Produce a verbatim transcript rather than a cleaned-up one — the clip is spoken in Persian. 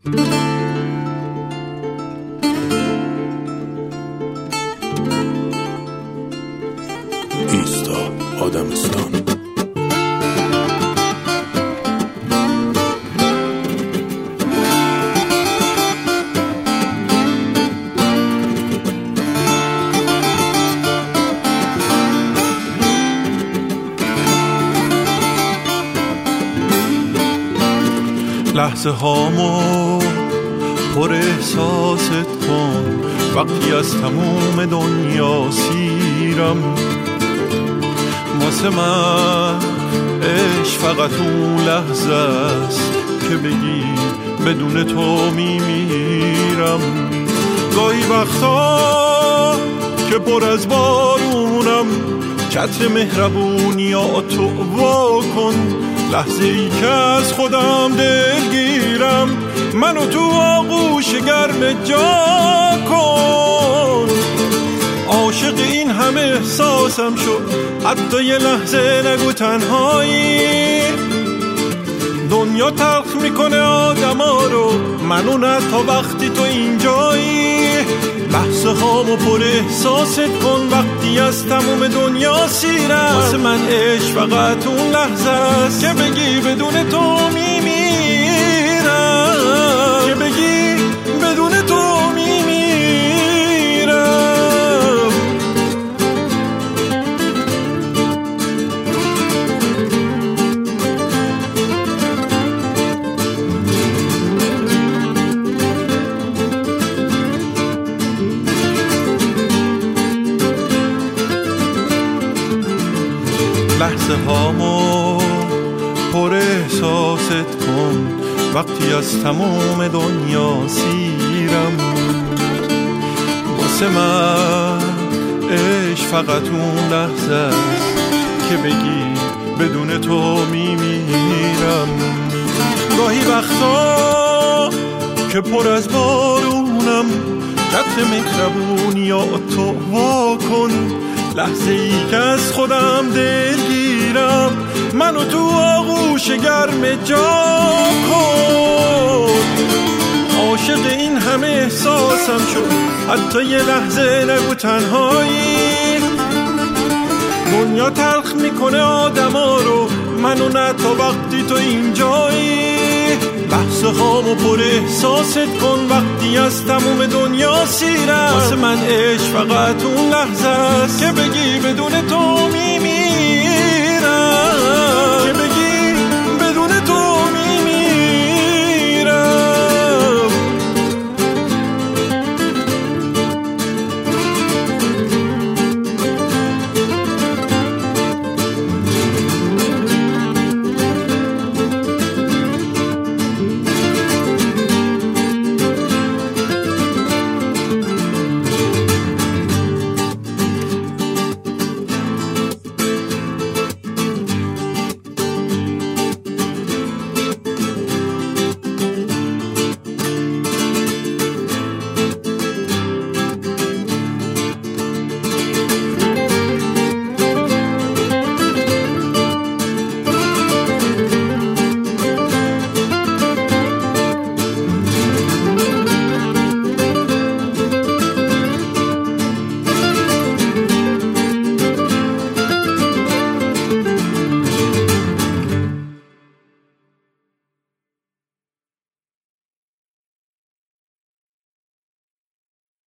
ایستا آدمستان. لحظه هامو پر احساست کن، وقتی از تموم دنیا سیرم. واسه من عشق فقط اون لحظه است که بگی بدون تو میمیرم. گاهی وقتا که پر از بارونم، چتر مهربونیاتو وا کن. لحظه ای که از خودم دلگیرم، منو تو آغوش گرم جا کن. عاشق این همه احساسم شد، حتی یه لحظه نگو تنهایی. دنیا تلخ میکنه آدما رو، منو نه تا وقتی تو اینجایی. لحظه هامو پر احساست کن، وقتی از تموم دنیا سیرم. واسه من عشق فقط اون لحظه است که بگی بدون تو میمیرم، که بگی بدون تو میمیرم. لحظه هامو پر احساست کن، وقتی از تموم دنیا سیرم. واسه من عشق فقط اون لحظه است که بگی بدون تو میمیرم. گاهی وقتا که پر از بارونم، چتر مهربونیاتو وا کن. لحظه ای که از خودم دلگیرم، منو تو آغوش گرم جا کن. عاشق این همه احساسم شد، حتی یه لحظه نگو تنهایی. دنیا تلخ میکنه آدما رو، منو نه تا وقتی تو اینجایی. لحظه هامو پر احساست کن، وقتی از تموم دنیا سیرم. واسه من عشق فقط اون لحظه است که بگی بدون تو میمیرم.